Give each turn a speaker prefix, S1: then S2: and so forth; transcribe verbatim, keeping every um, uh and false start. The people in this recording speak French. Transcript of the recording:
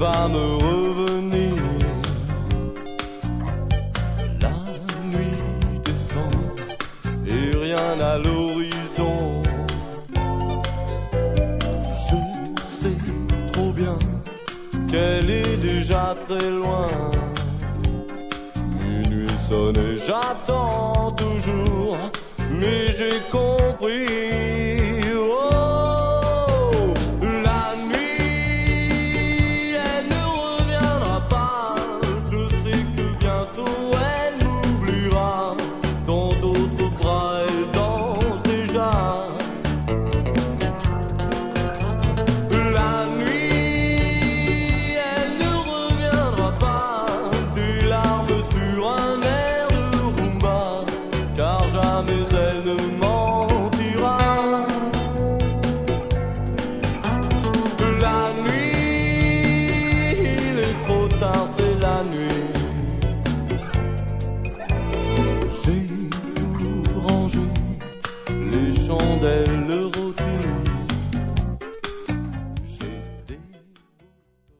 S1: va me revenir. La nuit descend et rien à l'horizon. Je sais trop bien qu'elle est déjà très loin. Minuit sonne et j'attends toujours, mais j'ai compris. Oh, la nuit, elle ne reviendra pas. Je sais que bientôt elle m'oubliera. Dans d'autres bras, elle danse déjà. La nuit, elle ne reviendra pas. Des larmes sur un air de rumba, car jamais elle ne mentira. La nuit, il est trop tard, c'est la nuit. J'ai tout rangé, les chandelles